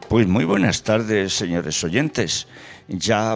Pues muy buenas tardes, señores oyentes. Ya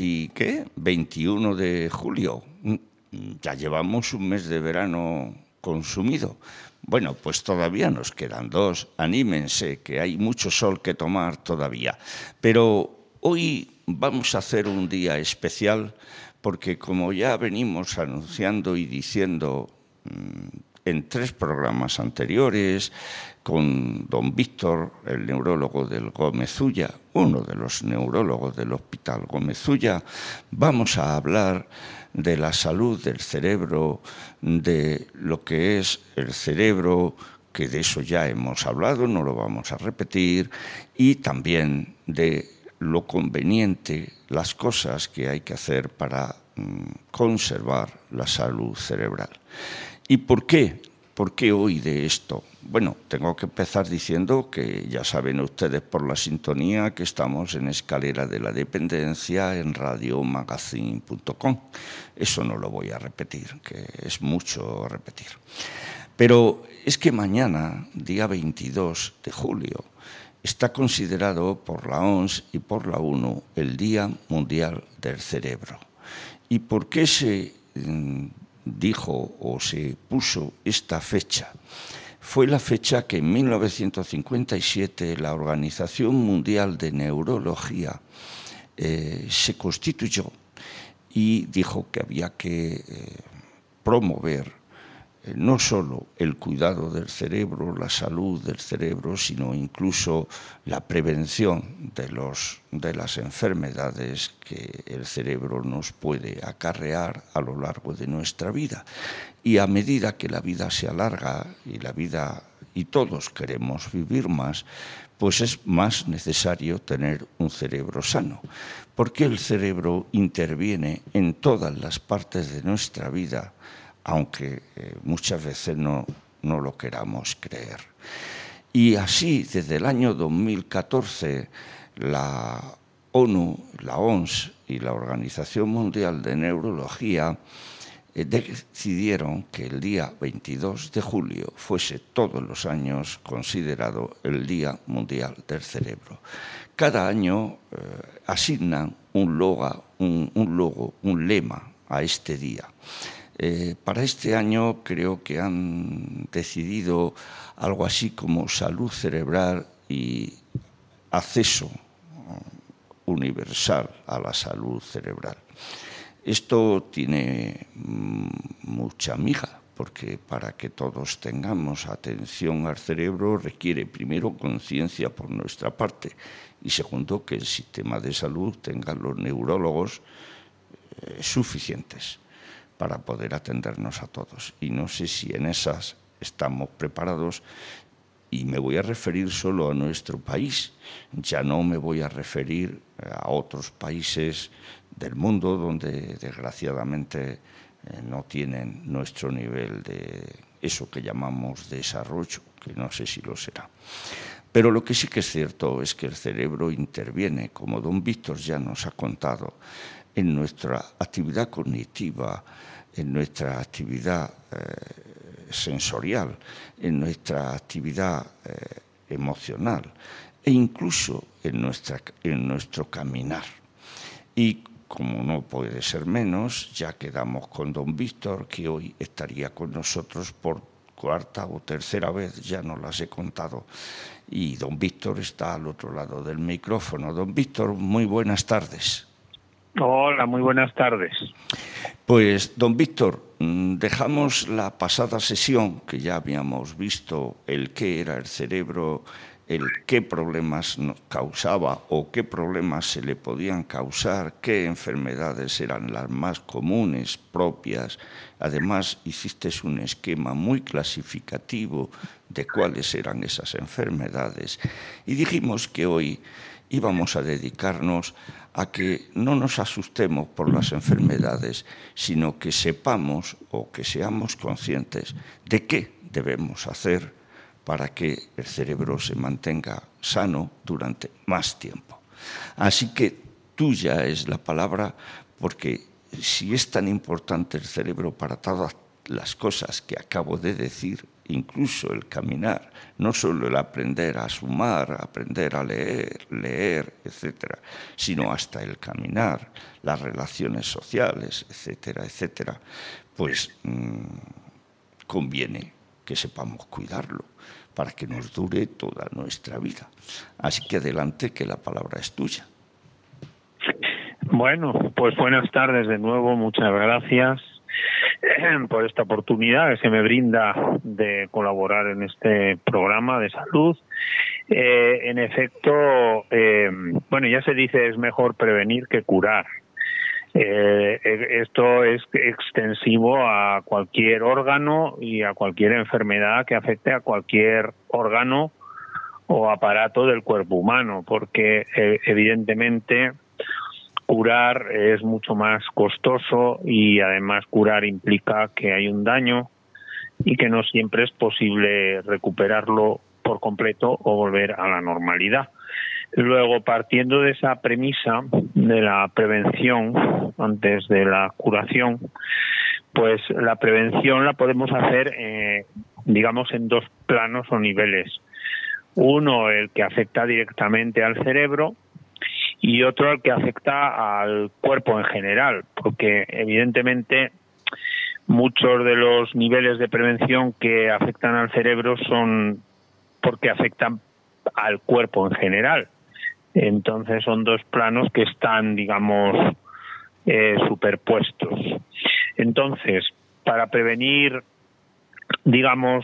21 de julio. Ya llevamos un mes de verano consumido. Bueno, pues todavía nos quedan 2. Anímense, que hay mucho sol que tomar todavía. Pero hoy vamos a hacer un día especial porque, como ya venimos anunciando y diciendo en 3 programas anteriores, con don Víctor, el neurólogo del Gómez Ulla, uno de los neurólogos del Hospital Gómez Ulla, vamos a hablar de la salud del cerebro, de lo que es el cerebro, que de eso ya hemos hablado, no lo vamos a repetir, y también de lo conveniente, las cosas que hay que hacer para conservar la salud cerebral. ¿Y por qué? ¿Por qué hoy de esto? Bueno, tengo que empezar diciendo que ya saben ustedes por la sintonía que estamos en Escalera de la Dependencia en radiomagazine.com. Eso no lo voy a repetir, que es mucho repetir. Pero es que mañana, día 22 de julio, está considerado por la OMS y por la ONU el Día Mundial del Cerebro. ¿Y por qué se dijo o se puso esta fecha? Fue la fecha que en 1957 la Organización Mundial de Neurología se constituyó y dijo que había que promover no solo el cuidado del cerebro, la salud del cerebro, sino incluso la prevención de las enfermedades que el cerebro nos puede acarrear a lo largo de nuestra vida. Y a medida que la vida se alarga y todos queremos vivir más, pues es más necesario tener un cerebro sano, porque el cerebro interviene en todas las partes de nuestra vida, aunque muchas veces no lo queramos creer. Y así, desde el año 2014, la ONU, la OMS y la Organización Mundial de Neurología decidieron que el día 22 de julio fuese todos los años considerado el Día Mundial del Cerebro. Cada año asignan un lema a este día. Para este año creo que han decidido algo así como salud cerebral y acceso universal a la salud cerebral. Esto tiene mucha miga, porque para que todos tengamos atención al cerebro requiere primero conciencia por nuestra parte y segundo que el sistema de salud tenga los neurólogos suficientes para poder atendernos a todos. Y no sé si en esas estamos preparados, y me voy a referir solo a nuestro país. Ya no me voy a referir a otros países del mundo donde desgraciadamente no tienen nuestro nivel de eso que llamamos desarrollo, que no sé si lo será. Pero lo que sí que es cierto es que el cerebro interviene, como don Víctor ya nos ha contado, en nuestra actividad cognitiva, en nuestra actividad sensorial, en nuestra actividad emocional e incluso en nuestro caminar. Y como no puede ser menos, ya quedamos con don Víctor, que hoy estaría con nosotros por 4ª o 3ª vez, ya no las he contado. Y don Víctor está al otro lado del micrófono. Don Víctor, muy buenas tardes. Hola, muy buenas tardes. Pues, don Víctor, dejamos la pasada sesión, que ya habíamos visto el qué era el cerebro, el qué problemas nos causaba o qué problemas se le podían causar, qué enfermedades eran las más comunes, propias. Además, hiciste un esquema muy clasificativo de cuáles eran esas enfermedades. Y dijimos que hoy íbamos a dedicarnos a que no nos asustemos por las enfermedades, sino que sepamos o que seamos conscientes de qué debemos hacer para que el cerebro se mantenga sano durante más tiempo. Así que tuya es la palabra, porque si es tan importante el cerebro para todas las cosas que acabo de decir incluso el caminar, no solo el aprender a sumar, aprender a leer, etcétera, sino hasta el caminar, las relaciones sociales, etcétera, etcétera, pues conviene que sepamos cuidarlo para que nos dure toda nuestra vida. Así que adelante, que la palabra es tuya. Bueno, pues buenas tardes de nuevo, muchas gracias por esta oportunidad que se me brinda de colaborar en este programa de salud. En efecto, bueno, ya se dice es mejor prevenir que curar. Esto es extensivo a cualquier órgano y a cualquier enfermedad que afecte a cualquier órgano o aparato del cuerpo humano, porque evidentemente curar es mucho más costoso y además curar implica que hay un daño y que no siempre es posible recuperarlo por completo o volver a la normalidad. Luego, partiendo de esa premisa de la prevención antes de la curación, pues la prevención la podemos hacer, digamos, en dos planos o niveles. Uno, el que afecta directamente al cerebro, y otro, el que afecta al cuerpo en general, porque evidentemente muchos de los niveles de prevención que afectan al cerebro son porque afectan al cuerpo en general. Entonces son dos planos que están, digamos, superpuestos. Entonces, para prevenir, digamos,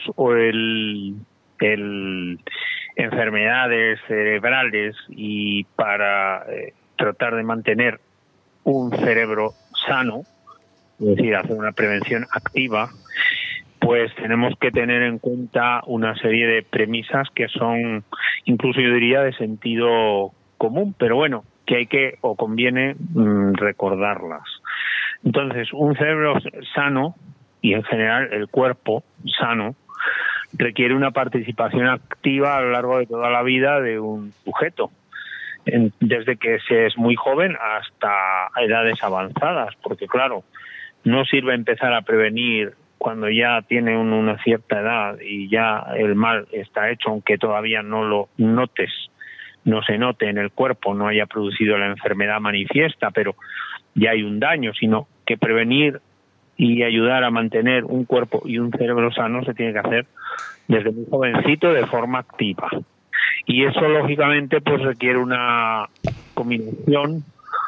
enfermedades cerebrales y para tratar de mantener un cerebro sano, es decir, hacer una prevención activa, pues tenemos que tener en cuenta una serie de premisas que son, incluso yo diría, de sentido común, pero bueno, que hay que o conviene recordarlas. Entonces, un cerebro sano y en general el cuerpo sano requiere una participación activa a lo largo de toda la vida de un sujeto, desde que se es muy joven hasta edades avanzadas, porque claro, no sirve empezar a prevenir cuando ya tiene una cierta edad y ya el mal está hecho, aunque todavía no lo notes, no se note en el cuerpo, no haya producido la enfermedad manifiesta, pero ya hay un daño, sino que prevenir y ayudar a mantener un cuerpo y un cerebro sano se tiene que hacer desde muy jovencito de forma activa. Y eso, lógicamente, pues requiere una combinación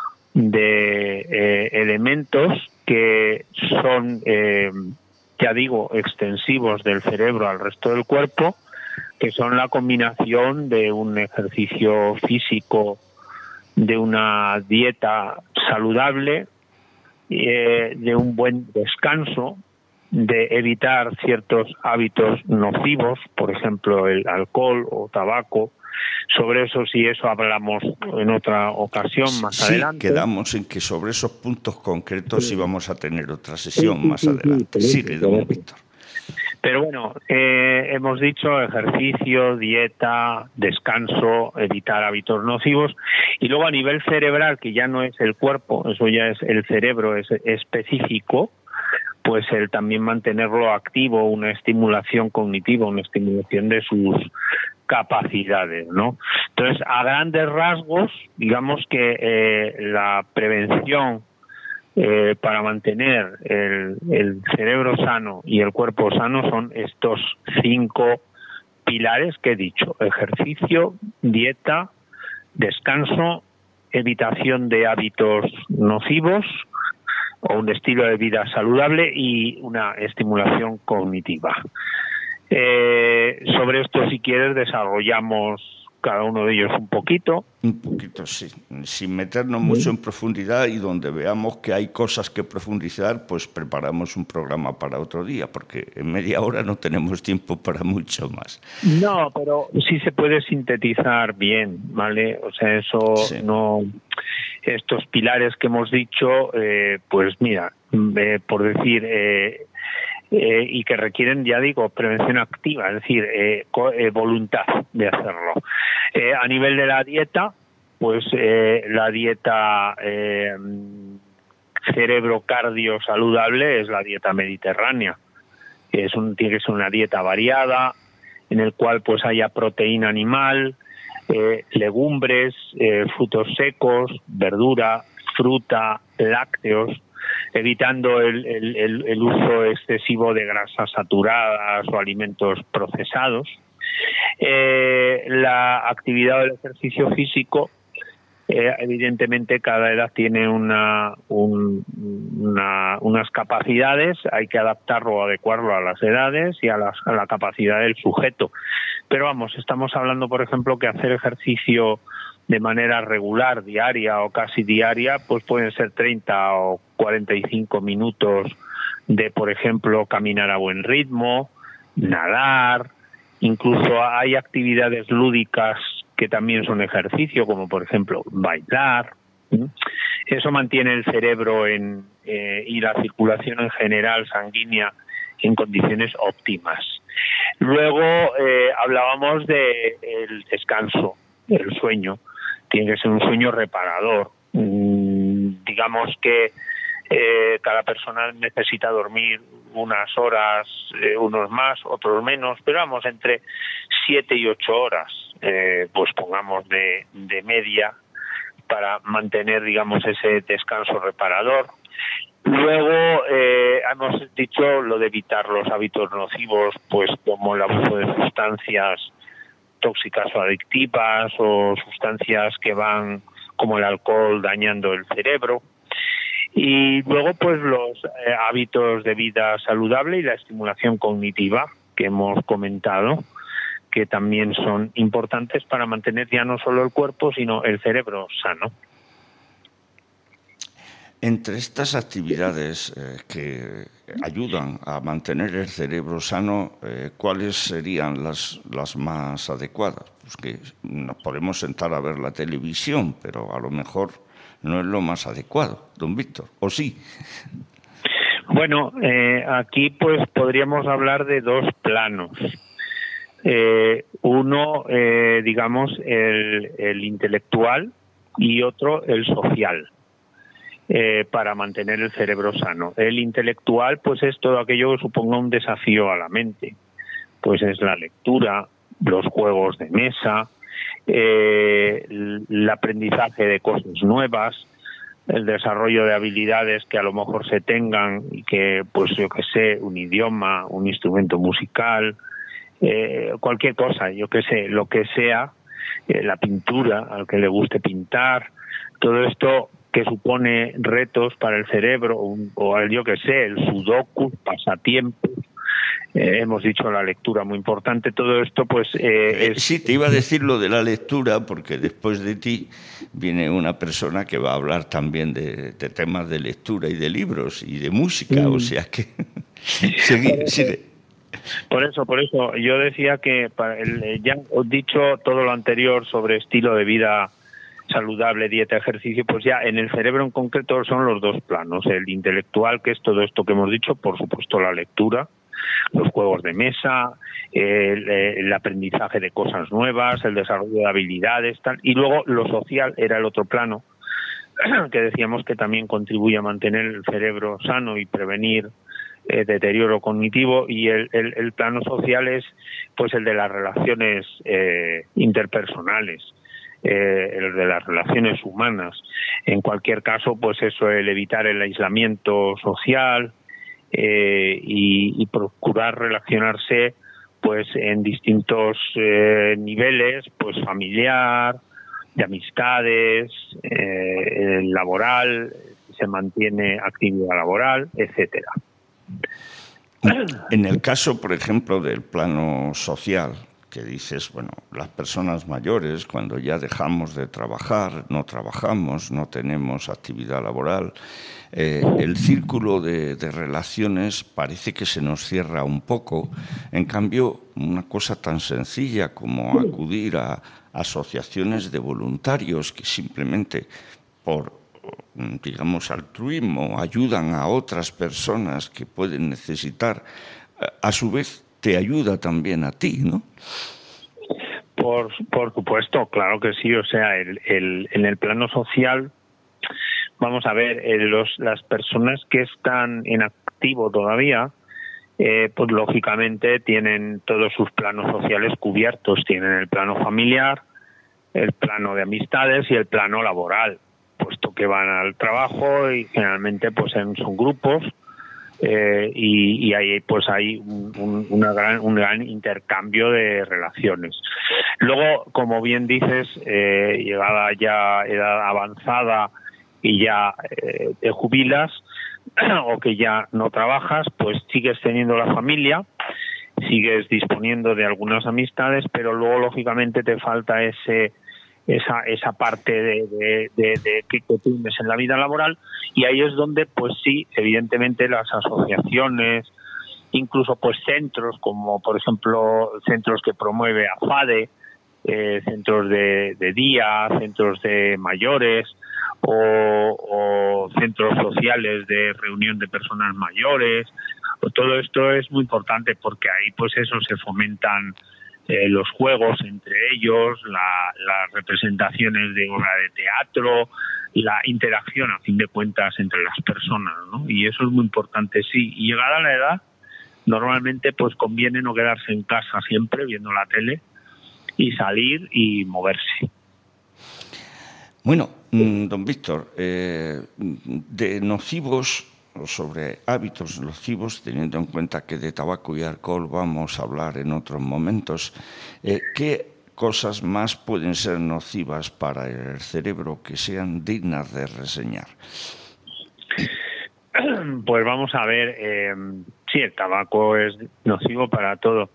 de elementos que son, ya digo, extensivos del cerebro al resto del cuerpo, que son la combinación de un ejercicio físico, de una dieta saludable, de un buen descanso, de evitar ciertos hábitos nocivos, por ejemplo el alcohol o tabaco. Sobre eso, si eso hablamos en otra ocasión más adelante. Sí, quedamos en que sobre esos puntos concretos íbamos a tener otra sesión más adelante. Sigue, don Víctor. Pero bueno, hemos dicho ejercicio, dieta, descanso, evitar hábitos nocivos. Y luego a nivel cerebral, que ya no es el cuerpo, eso ya es el cerebro, es específico, pues el también mantenerlo activo, una estimulación cognitiva, una estimulación de sus capacidades, ¿no? Entonces, a grandes rasgos, digamos que la prevención para mantener el cerebro sano y el cuerpo sano son estos 5 pilares que he dicho: ejercicio, dieta, descanso, evitación de hábitos nocivos o un estilo de vida saludable y una estimulación cognitiva. Sobre esto, si quieres, desarrollamos cada uno de ellos un poquito. Un poquito, sí. Sin meternos mucho en profundidad, y donde veamos que hay cosas que profundizar, pues preparamos un programa para otro día, porque en media hora no tenemos tiempo para mucho más. No, pero sí se puede sintetizar bien, ¿vale? O sea, eso sí. No... Estos pilares que hemos dicho, pues mira, por decir... y que requieren, ya digo, prevención activa, es decir, voluntad de hacerlo. A nivel de la dieta, pues la dieta cerebro-cardio saludable es la dieta mediterránea. tiene que ser una dieta variada, en el cual pues haya proteína animal, legumbres, frutos secos, verdura, fruta, lácteos, evitando el uso excesivo de grasas saturadas o alimentos procesados. La actividad del ejercicio físico, evidentemente cada edad tiene unas capacidades, hay que adaptarlo o adecuarlo a las edades y a la capacidad del sujeto. Pero vamos, estamos hablando, por ejemplo, que hacer ejercicio de manera regular, diaria o casi diaria, pues pueden ser 30 o 45 minutos de, por ejemplo, caminar a buen ritmo, nadar. Incluso hay actividades lúdicas que también son ejercicio, como por ejemplo bailar. Eso mantiene el cerebro y la circulación en general sanguínea en condiciones óptimas. Luego hablábamos del descanso, el sueño. Tiene que ser un sueño reparador. Digamos que cada persona necesita dormir unas horas, unos más, otros menos, pero vamos, entre 7 y 8 horas, pues pongamos de media, para mantener, digamos, ese descanso reparador. Luego hemos dicho lo de evitar los hábitos nocivos, pues como el abuso de sustancias tóxicas o adictivas, o sustancias que van, como el alcohol, dañando el cerebro. Y luego pues los hábitos de vida saludable y la estimulación cognitiva que hemos comentado, que también son importantes para mantener ya no solo el cuerpo, sino el cerebro sano. Entre estas actividades que ayudan a mantener el cerebro sano, ¿cuáles serían las más adecuadas? Pues que nos podemos sentar a ver la televisión, pero a lo mejor no es lo más adecuado, don Víctor, ¿o sí? Bueno, aquí pues podríamos hablar de dos planos. Uno, digamos, el intelectual, y otro, el social, para mantener el cerebro sano. El intelectual, pues es todo aquello que suponga un desafío a la mente. Pues es la lectura, los juegos de mesa, el aprendizaje de cosas nuevas, el desarrollo de habilidades que a lo mejor se tengan, y que, pues yo que sé, un idioma, un instrumento musical, cualquier cosa, yo que sé, lo que sea, la pintura, al que le guste pintar, todo esto que supone retos para el cerebro, o yo que sé, el sudoku, pasatiempos. Hemos dicho la lectura, muy importante. Todo esto, pues... Sí, te iba a decir lo de la lectura, porque después de ti viene una persona que va a hablar también de temas de lectura y de libros y de música, o sea que... sigue. Por eso, yo decía que ya os he dicho todo lo anterior sobre estilo de vida saludable, dieta, ejercicio, pues ya en el cerebro en concreto son los dos planos. El intelectual, que es todo esto que hemos dicho, por supuesto la lectura, los juegos de mesa, el aprendizaje de cosas nuevas, el desarrollo de habilidades, tal. Y luego lo social era el otro plano, que decíamos que también contribuye a mantener el cerebro sano y prevenir deterioro cognitivo. Y el plano social es pues el de las relaciones interpersonales, el de las relaciones humanas. En cualquier caso, pues eso, el evitar el aislamiento social, y procurar relacionarse pues en distintos niveles, pues familiar, de amistades, laboral, se mantiene actividad laboral, etcétera. En el caso, por ejemplo, del plano social, que dices, bueno, las personas mayores, cuando ya dejamos de trabajar, no trabajamos, no tenemos actividad laboral, el círculo de relaciones parece que se nos cierra un poco. En cambio, una cosa tan sencilla como acudir a asociaciones de voluntarios que simplemente por, digamos, altruismo ayudan a otras personas que pueden necesitar, a su vez te ayuda también a ti, ¿no? Por supuesto, claro que sí. O sea, en el plano social, vamos a ver, las personas que están en activo todavía, pues lógicamente tienen todos sus planos sociales cubiertos. Tienen el plano familiar, el plano de amistades y el plano laboral, puesto que van al trabajo y generalmente pues son grupos, y ahí pues hay un gran intercambio de relaciones. Luego, como bien dices, llegada ya edad avanzada y ya te jubilas o que ya no trabajas, pues sigues teniendo la familia, sigues disponiendo de algunas amistades, pero luego lógicamente te falta esa parte de que tienes en la vida laboral, y ahí es donde pues sí, evidentemente las asociaciones, incluso pues centros como por ejemplo centros que promueve AFADE, centros de día, centros de mayores o centros sociales de reunión de personas mayores, pues todo esto es muy importante, porque ahí pues eso se fomentan los juegos entre ellos, las representaciones de obra de teatro, la interacción a fin de cuentas entre las personas, ¿no? Y eso es muy importante, sí. Y llegada la edad, normalmente pues conviene no quedarse en casa siempre viendo la tele y salir y moverse. Bueno, don Víctor, de nocivos, o sobre hábitos nocivos, teniendo en cuenta que de tabaco y alcohol vamos a hablar en otros momentos, ¿qué cosas más pueden ser nocivas para el cerebro que sean dignas de reseñar? Pues vamos a ver, sí, el tabaco es nocivo para todo.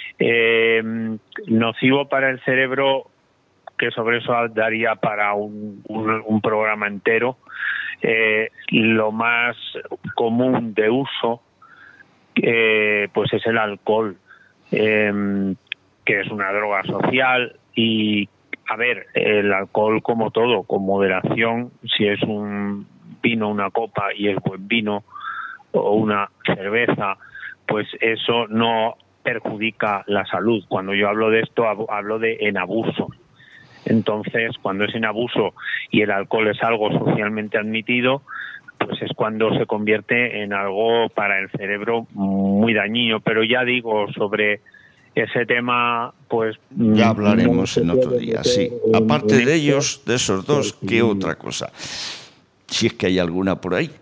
Nocivo para el cerebro, que sobre eso daría para un programa entero. Lo más común de uso pues es el alcohol, que es una droga social. Y a ver, el alcohol, como todo, con moderación. Si es un vino, una copa, y es buen vino, o una cerveza, pues eso no perjudica la salud. Cuando yo hablo de esto, hablo de en abuso. Entonces, cuando es en abuso y el alcohol es algo socialmente admitido, pues es cuando se convierte en algo para el cerebro muy dañino. Pero ya digo, sobre ese tema, pues ya hablaremos en otro día, sí. Aparte de ellos, de esos dos, ¿qué otra cosa? Si es que hay alguna por ahí.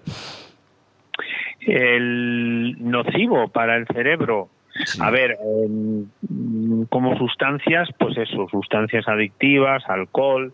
El nocivo para el cerebro. Sí. A ver, como sustancias, pues eso, sustancias adictivas, alcohol.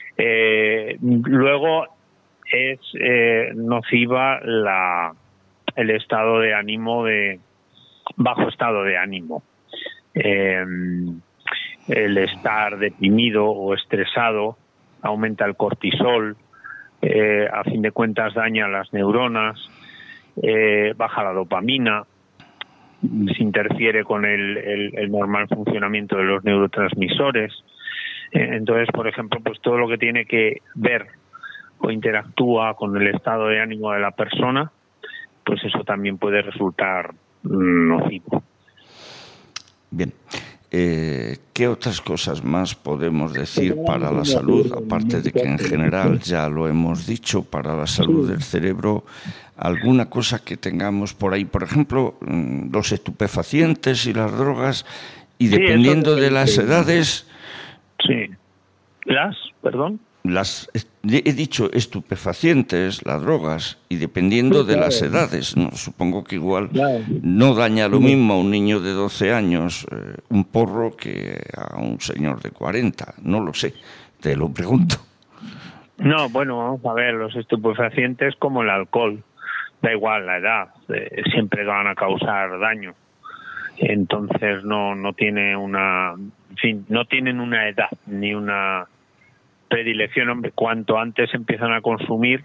Luego es nociva el estado de ánimo, bajo estado de ánimo. El estar deprimido o estresado aumenta el cortisol, a fin de cuentas daña las neuronas, baja la dopamina, se interfiere con el normal funcionamiento de los neurotransmisores. Entonces, por ejemplo, pues todo lo que tiene que ver o interactúa con el estado de ánimo de la persona, pues eso también puede resultar nocivo. Bien. ¿Qué otras cosas más podemos decir para la salud? Aparte de que en general ya lo hemos dicho, para la salud del cerebro, alguna cosa que tengamos por ahí, por ejemplo, los estupefacientes y las drogas, y dependiendo de las edades... Sí. ¿Perdón? He dicho estupefacientes, las drogas, y dependiendo de las edades, ¿no? Supongo que igual no daña lo mismo a un niño de 12 años un porro que a un señor de 40, no lo sé, te lo pregunto. No, bueno, vamos a ver, los estupefacientes como el alcohol, da igual la edad, siempre van a causar daño. Entonces no tiene no tienen una edad ni una predilección. Hombre, cuanto antes empiezan a consumir,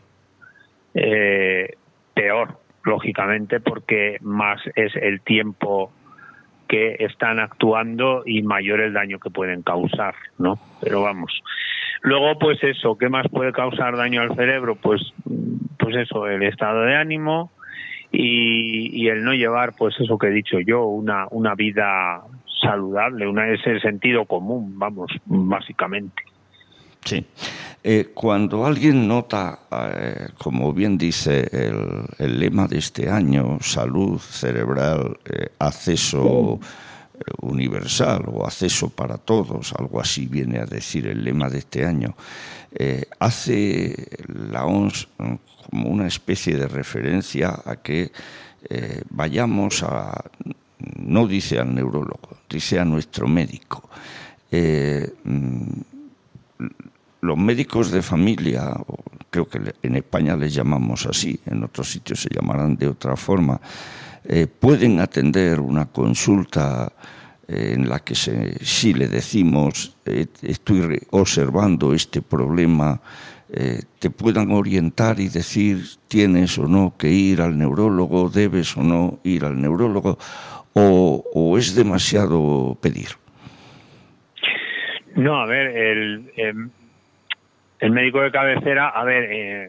peor, lógicamente, porque más es el tiempo que están actuando y mayor el daño que pueden causar, ¿no? Pero vamos. Luego, pues eso, ¿qué más puede causar daño al cerebro? Pues eso, el estado de ánimo y el no llevar, pues eso que he dicho yo, una vida saludable, es el sentido común, vamos, básicamente. Sí. Cuando alguien nota, como bien dice el lema de este año, salud cerebral, acceso universal o acceso para todos, algo así viene a decir el lema de este año, hace la OMS como una especie de referencia a que vayamos a, no dice al neurólogo, dice a nuestro médico. Los médicos de familia, creo que en España les llamamos así, en otros sitios se llamarán de otra forma, pueden atender una consulta en la que si le decimos estoy observando este problema, te puedan orientar y decir tienes o no que ir al neurólogo, debes o no ir al neurólogo, o es demasiado pedir. No, a ver, el médico de cabecera, a ver,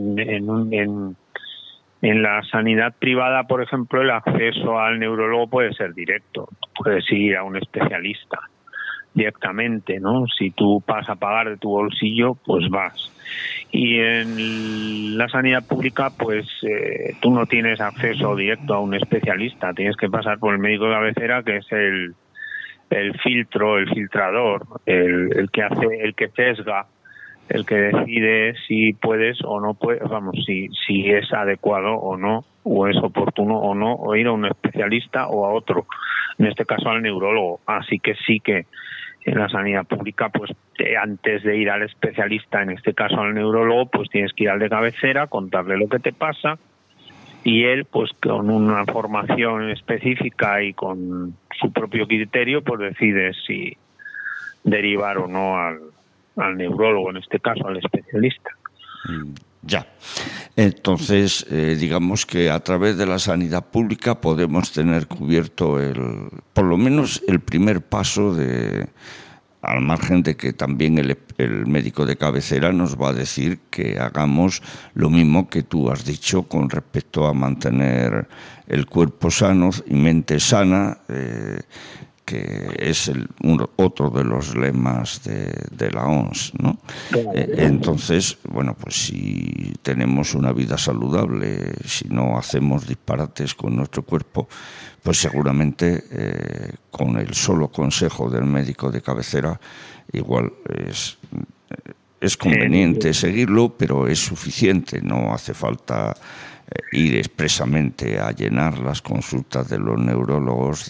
en la sanidad privada, por ejemplo, el acceso al neurólogo puede ser directo. Puedes ir a un especialista directamente, ¿no? Si tú vas a pagar de tu bolsillo, pues vas. Y en la sanidad pública, pues tú no tienes acceso directo a un especialista. Tienes que pasar por el médico de cabecera, que es el filtro, el filtrador, el que hace, el que sesga, el que decide si puedes o no puedes, vamos, si es adecuado o no, o es oportuno o no, o ir a un especialista o a otro, en este caso al neurólogo. Así que sí que en la sanidad pública, pues antes de ir al especialista, en este caso al neurólogo, pues tienes que ir al de cabecera, contarle lo que te pasa, y él, pues con una formación específica y con su propio criterio, pues decide si derivar o no al neurólogo, en este caso al especialista. Ya. Entonces, digamos que a través de la sanidad pública podemos tener cubierto por lo menos el primer paso al margen de que también el médico de cabecera nos va a decir que hagamos lo mismo que tú has dicho con respecto a mantener el cuerpo sano y mente sana, que es otro de los lemas de la OMS, ¿no? Entonces, bueno, pues si tenemos una vida saludable, si no hacemos disparates con nuestro cuerpo, pues seguramente con el solo consejo del médico de cabecera, igual es conveniente seguirlo, pero es suficiente, no hace falta ir expresamente a llenar las consultas de los neurólogos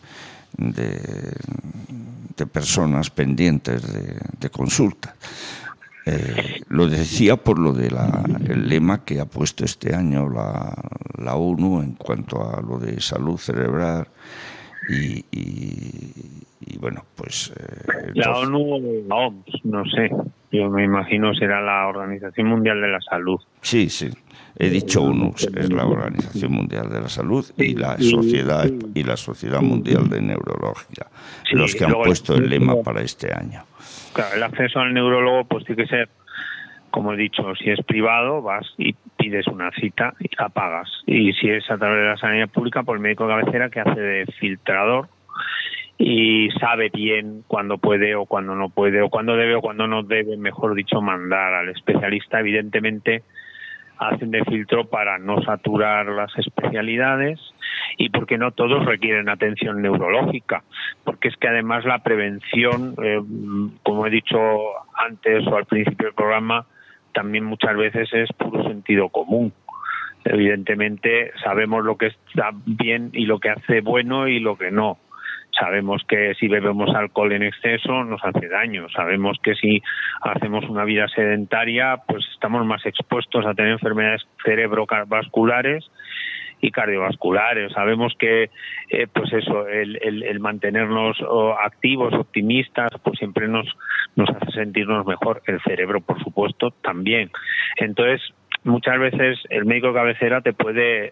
de personas pendientes de consulta. Lo decía por lo de el lema que ha puesto este año la ONU en cuanto a lo de salud cerebral y bueno, pues... la ONU o la OMS, no sé. Yo me imagino será la Organización Mundial de la Salud. Sí, sí. He dicho ONU, es la Organización Mundial de la Salud y la Sociedad Mundial de Neurología, los que han puesto el lema para este año. Claro, el acceso al neurólogo pues tiene que ser, como he dicho, si es privado vas y pides una cita y la pagas. Y si es a través de la sanidad pública, por el médico de cabecera que hace de filtrador y sabe bien cuándo puede o cuándo no puede, o cuándo debe o cuándo no debe, mejor dicho, mandar al especialista. Evidentemente hacen de filtro para no saturar las especialidades y porque no todos requieren atención neurológica, porque es que además la prevención, como he dicho antes o al principio del programa, también muchas veces es puro sentido común. Evidentemente sabemos lo que está bien y lo que hace bueno y lo que no. Sabemos que si bebemos alcohol en exceso nos hace daño. Sabemos que si hacemos una vida sedentaria, pues estamos más expuestos a tener enfermedades cerebrovasculares y cardiovasculares. Sabemos que pues eso, el mantenernos activos, optimistas, pues siempre nos hace sentirnos mejor. El cerebro, por supuesto, también. Entonces, muchas veces el médico de cabecera te puede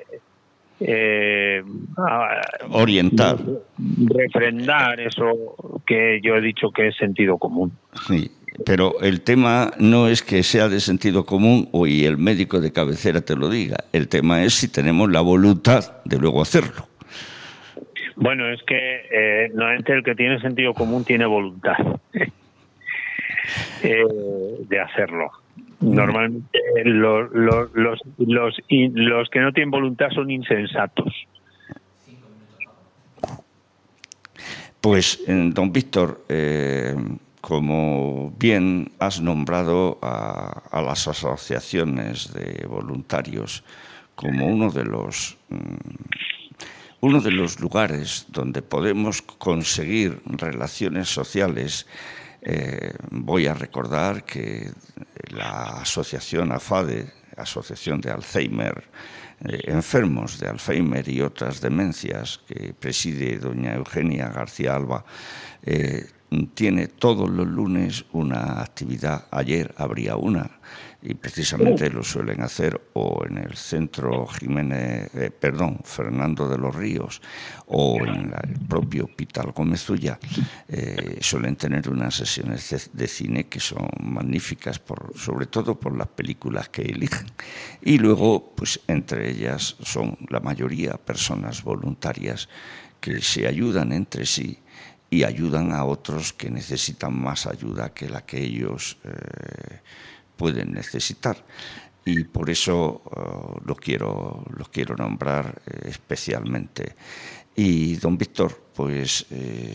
orientar, refrendar eso que yo he dicho que es sentido común. Sí, pero el tema no es que sea de sentido común y el médico de cabecera te lo diga. El tema es si tenemos la voluntad de luego hacerlo. Bueno, es que normalmente el que tiene sentido común tiene voluntad. de hacerlo. Normalmente los que no tienen voluntad son insensatos. Pues, don Víctor, como bien has nombrado a las asociaciones de voluntarios como uno de los lugares donde podemos conseguir relaciones sociales, voy a recordar que la asociación AFADE, Asociación de Alzheimer, enfermos de Alzheimer y otras demencias, que preside doña Eugenia García Alba, tiene todos los lunes una actividad. Ayer habría una, y precisamente lo suelen hacer o en el centro Fernando de los Ríos o en el propio Hospital Gómez Ulla. Suelen tener unas sesiones de cine que son magníficas, sobre todo por las películas que eligen. Y luego, pues entre ellas son la mayoría personas voluntarias que se ayudan entre sí y ayudan a otros que necesitan más ayuda que la que ellos pueden necesitar. Y por eso los quiero nombrar especialmente. Y, don Víctor, pues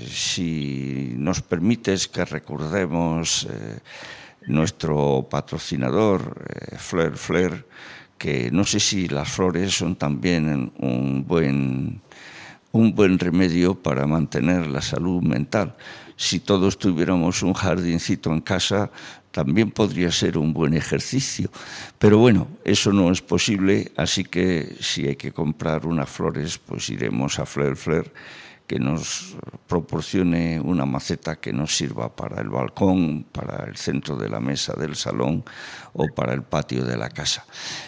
si nos permites que recordemos nuestro patrocinador, Fleur Fleur, que no sé si las flores son también un buen remedio para mantener la salud mental. Si todos tuviéramos un jardincito en casa, también podría ser un buen ejercicio. Pero bueno, eso no es posible, así que si hay que comprar unas flores, pues iremos a Fleur Fleur, que nos proporcione una maceta que nos sirva para el balcón, para el centro de la mesa del salón o para el patio de la casa.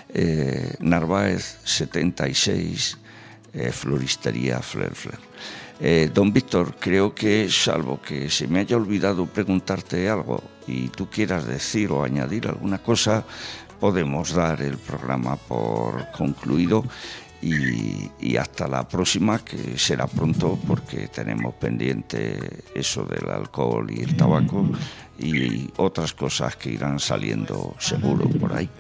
Narváez 76, Floristería Fleur Fleur. Don Víctor, creo que, salvo que se me haya olvidado preguntarte algo y tú quieras decir o añadir alguna cosa, podemos dar el programa por concluido y hasta la próxima, que será pronto, porque tenemos pendiente eso del alcohol y el tabaco y otras cosas que irán saliendo seguro por ahí.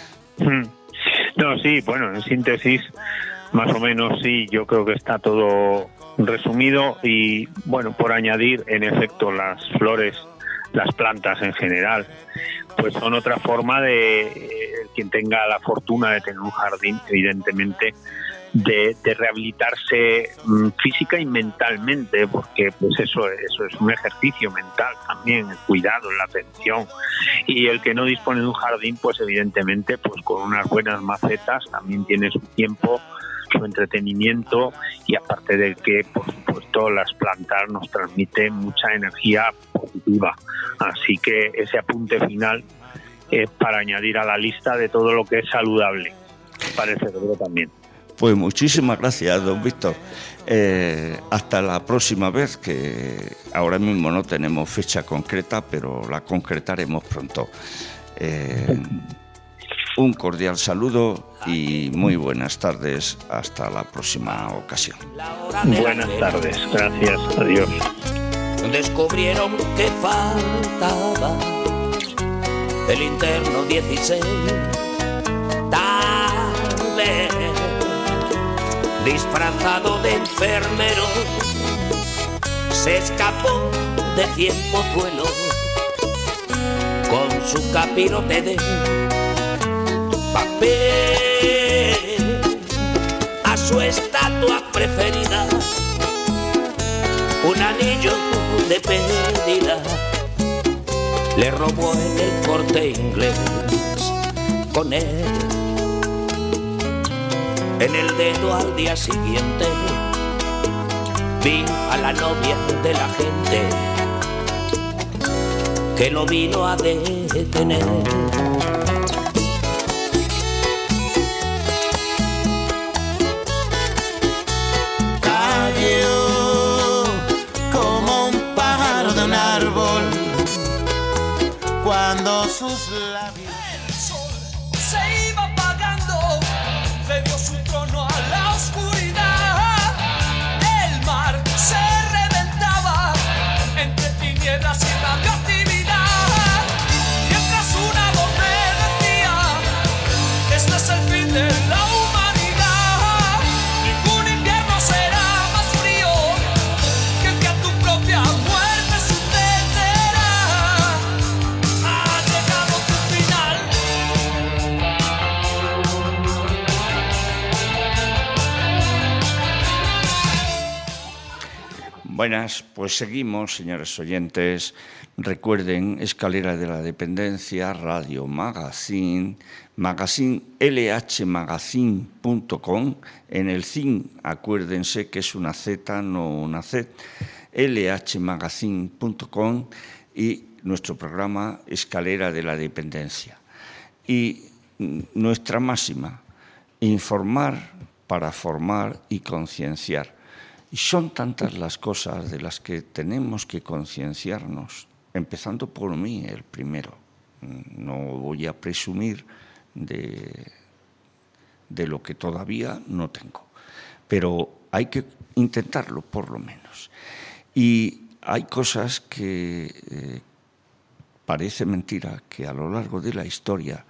No, sí, bueno, en síntesis, más o menos sí, yo creo que está todo resumido. Y bueno, por añadir, en efecto, las flores, las plantas en general, pues son otra forma de quien tenga la fortuna de tener un jardín, evidentemente, de rehabilitarse física y mentalmente, porque pues eso es un ejercicio mental también, el cuidado, la atención. Y el que no dispone de un jardín, pues evidentemente, pues con unas buenas macetas también tiene su tiempo, su entretenimiento, y aparte de que, por supuesto, las plantas nos transmiten mucha energía positiva. Así que ese apunte final es para añadir a la lista de todo lo que es saludable para el cerebro también. Pues muchísimas gracias, don Víctor. Hasta la próxima vez, que ahora mismo no tenemos fecha concreta, pero la concretaremos pronto. Un cordial saludo y muy buenas tardes. Hasta la próxima ocasión. Buenas tardes, gracias, adiós. Descubrieron que faltaba el interno 16. Tal vez disfrazado de enfermero se escapó de 100 pozuelos con su capirote de papel. A su estatua preferida un anillo de pedida le robó en el Corte Inglés. Con él en el dedo al día siguiente vi a la novia de la gente que lo vino a detener. Cayó como un pájaro de un árbol cuando sus labios... El sol se iba apagando, le dio su trono a la oscuridad. El mar se reventaba entre tinieblas y radioactividad. Buenas, pues seguimos, señores oyentes. Recuerden, Escalera de la Dependencia, Radio Magazine, magazine lhmagazine.com. En el CIN, acuérdense que es una Z, no una Z, lhmagazine.com, y nuestro programa Escalera de la Dependencia. Y nuestra máxima, informar para formar y concienciar. Y son tantas las cosas de las que tenemos que concienciarnos, empezando por mí, el primero. No voy a presumir de lo que todavía no tengo, pero hay que intentarlo, por lo menos. Y hay cosas que parece mentira que a lo largo de la historia,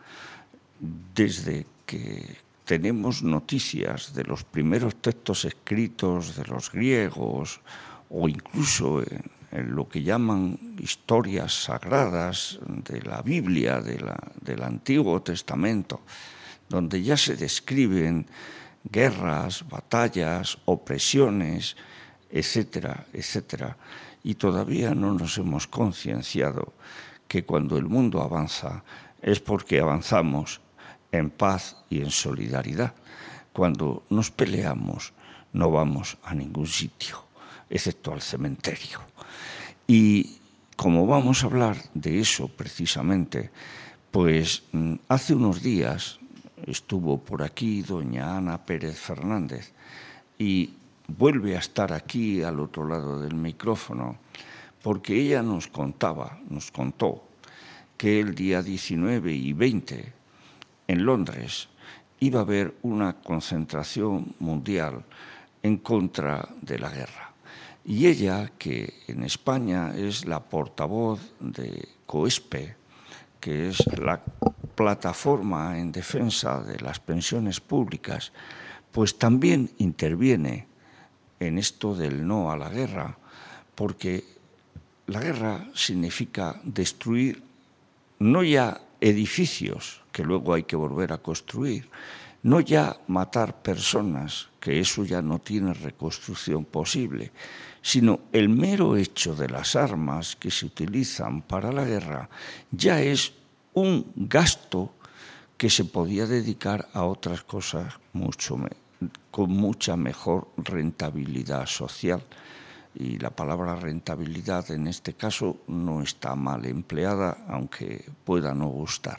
desde que tenemos noticias de los primeros textos escritos de los griegos, o incluso en lo que llaman historias sagradas de la Biblia, del Antiguo Testamento, donde ya se describen guerras, batallas, opresiones, etcétera, etcétera. Y todavía no nos hemos concienciado que cuando el mundo avanza es porque avanzamos en paz y en solidaridad. Cuando nos peleamos no vamos a ningún sitio, excepto al cementerio. Y como vamos a hablar de eso precisamente, pues hace unos días estuvo por aquí doña Ana Pérez Fernández y vuelve a estar aquí al otro lado del micrófono porque ella nos contó que el día 19 y 20 en Londres iba a haber una concentración mundial en contra de la guerra. Y ella, que en España es la portavoz de COESPE, que es la plataforma en defensa de las pensiones públicas, pues también interviene en esto del no a la guerra, porque la guerra significa destruir no ya edificios que luego hay que volver a construir, no ya matar personas, que eso ya no tiene reconstrucción posible, sino el mero hecho de las armas que se utilizan para la guerra ya es un gasto que se podía dedicar a otras cosas con mucha mejor rentabilidad social. Y la palabra rentabilidad en este caso no está mal empleada, aunque pueda no gustar.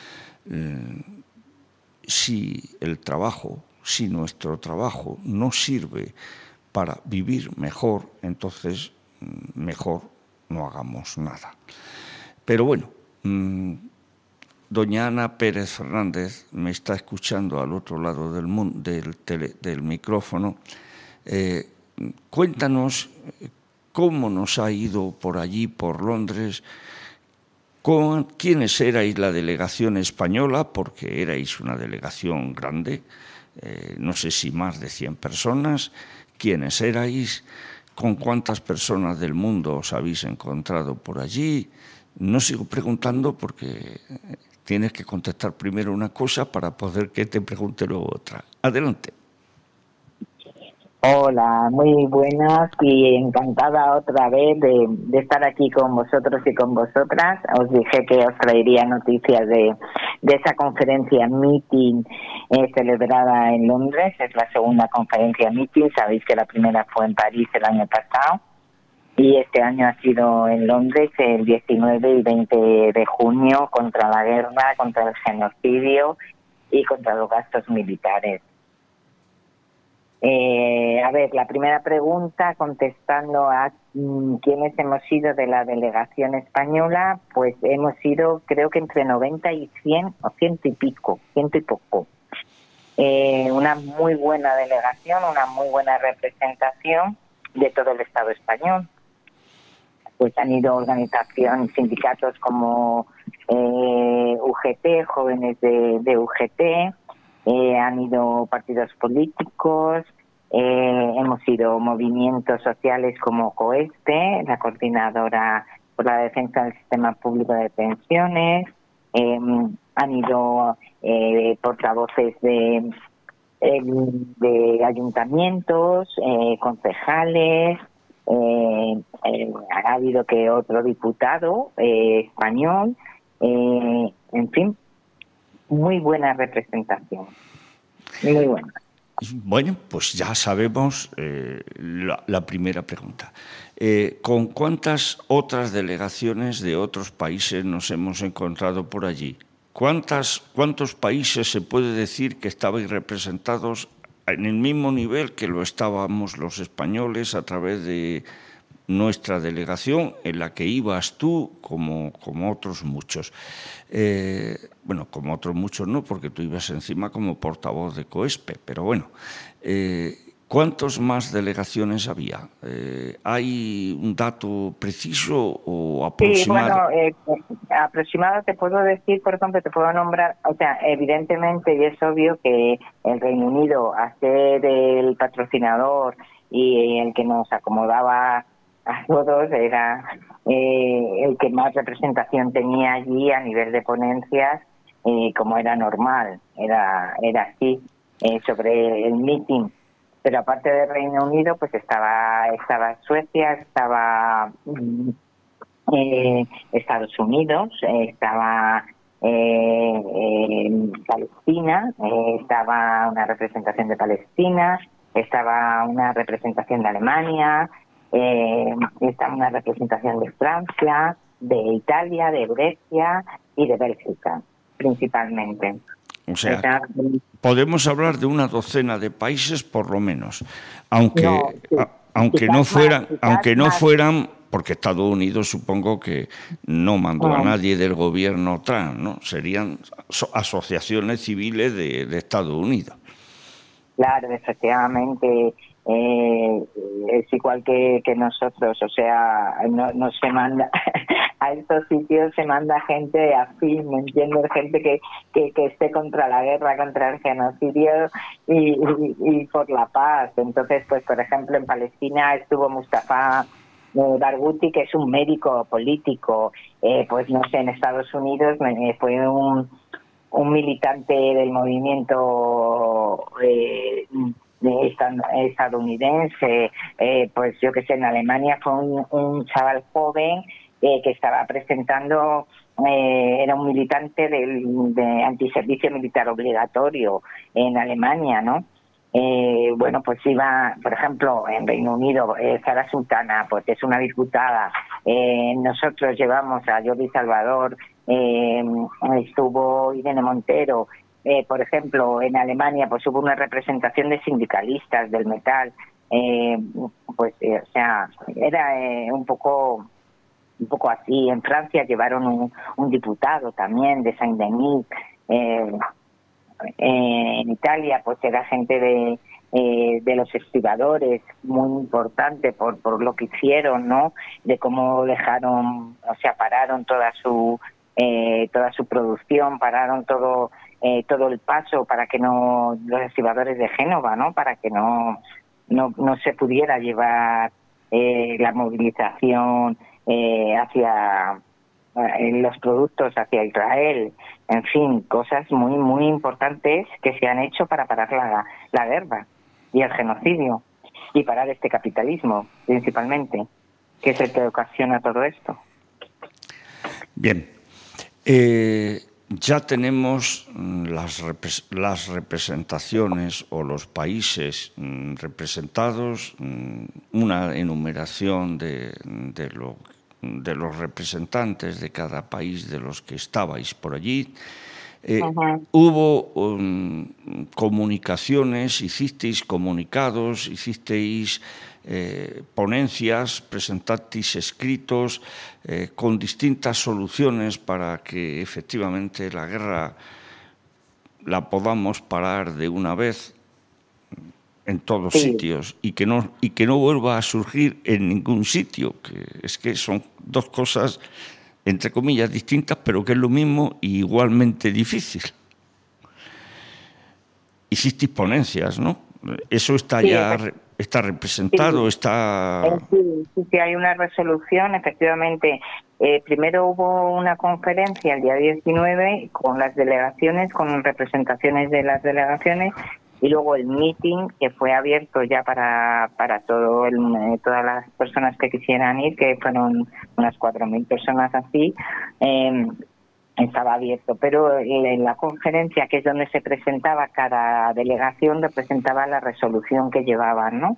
Si nuestro trabajo no sirve para vivir mejor, entonces mejor no hagamos nada. Pero bueno, doña Ana Pérez Fernández me está escuchando al otro lado del micrófono. Cuéntanos cómo nos ha ido por allí, por Londres, quiénes erais la delegación española, porque erais una delegación grande, no sé si más de 100 personas, quiénes erais, con cuántas personas del mundo os habéis encontrado por allí. No sigo preguntando porque tienes que contestar primero una cosa para poder que te pregunte luego otra. Adelante. Hola, muy buenas y encantada otra vez de estar aquí con vosotros y con vosotras. Os dije que os traería noticias de esa conferencia meeting celebrada en Londres. Es la segunda conferencia meeting. Sabéis que la primera fue en París el año pasado y este año ha sido en Londres el 19 y 20 de junio contra la guerra, contra el genocidio y contra los gastos militares. A ver, la primera pregunta, contestando a quiénes hemos sido de la delegación española, pues hemos sido, creo que entre 90 y 100 o ciento y poco. Una muy buena delegación, una muy buena representación de todo el Estado español. Pues han ido organizaciones, sindicatos como UGT, jóvenes de UGT, han ido partidos políticos, hemos ido movimientos sociales como COESPE, la Coordinadora por la Defensa del Sistema Público de Pensiones, han ido portavoces de ayuntamientos, concejales, ha habido que otro diputado español, en fin, muy buena representación, muy buena. Bueno, pues ya sabemos la primera pregunta. ¿Con cuántas otras delegaciones de otros países nos hemos encontrado por allí? ¿Cuántos países se puede decir que estabais representados en el mismo nivel que lo estábamos los españoles a través de nuestra delegación, en la que ibas tú como otros muchos? Bueno, como otros muchos no, porque tú ibas encima como portavoz de COESPE, pero bueno, ¿cuántas más delegaciones había? ¿Hay un dato preciso o aproximado? Sí, bueno, aproximado te puedo decir, por ejemplo, te puedo nombrar, o sea, evidentemente, y es obvio que el Reino Unido, a ser el patrocinador y el que nos acomodaba a todos, era el que más representación tenía allí a nivel de ponencias, como era normal, era así, sobre el meeting. Pero aparte del Reino Unido, pues estaba Suecia, estaba Estados Unidos, estaba Palestina, estaba una representación de Palestina, estaba una representación de Alemania, estaba una representación de Francia, de Italia, de Grecia y de Bélgica, principalmente. O sea, podemos hablar de una docena de países por lo menos, aunque no fueran, porque Estados Unidos supongo que no mandó a nadie del gobierno Trump, ¿no? Serían asociaciones civiles de Estados Unidos. Claro, efectivamente, es igual que nosotros, o sea, no se manda a estos sitios, se manda gente afín, ¿me entiendes? Gente que esté contra la guerra, contra el genocidio y por la paz. Entonces, pues por ejemplo, en Palestina estuvo Mustafa Barghouti, que es un médico político. Pues no sé, en Estados Unidos fue un militante del movimiento estadounidense. Pues yo que sé, en Alemania fue un chaval joven que estaba presentando, era un militante de antiservicio militar obligatorio en Alemania, ¿no? Bueno, pues iba, por ejemplo, en Reino Unido, Sara Sultana, pues es una diputada. Nosotros llevamos a Jordi Salvador, estuvo Irene Montero. Por ejemplo, en Alemania pues hubo una representación de sindicalistas del metal. O sea, era un poco así. En Francia llevaron un diputado también de Saint-Denis. En Italia pues era gente de los estibadores, muy importante por lo que hicieron, ¿no? De cómo dejaron, o sea, pararon toda su producción, pararon todo el paso para que no, los estibadores de Génova, ¿no? Para que no se pudiera llevar la movilización hacia los productos hacia Israel. En fin, cosas muy muy importantes que se han hecho para parar la guerra y el genocidio y parar este capitalismo principalmente, que es el que ocasiona todo esto. Bien, ya tenemos las representaciones o los países representados, una enumeración de los representantes de cada país de los que estabais por allí. Hubo comunicaciones, hicisteis comunicados, hicisteis ponencias, presentasteis escritos con distintas soluciones para que efectivamente la guerra la podamos parar de una vez en todos sitios y que no vuelva a surgir en ningún sitio, que es que son dos cosas entre comillas distintas, pero que es lo mismo y igualmente difícil. Hicisteis ponencias, ¿no? Eso está está representado, está... Sí, hay una resolución, efectivamente. Primero hubo una conferencia el día 19 con las delegaciones, con representaciones de las delegaciones, Y luego el meeting, que fue abierto ya para todas las personas que quisieran ir, que fueron unas 4.000 personas así, estaba abierto. Pero en la conferencia, que es donde se presentaba cada delegación, representaba la resolución que llevaban, ¿no?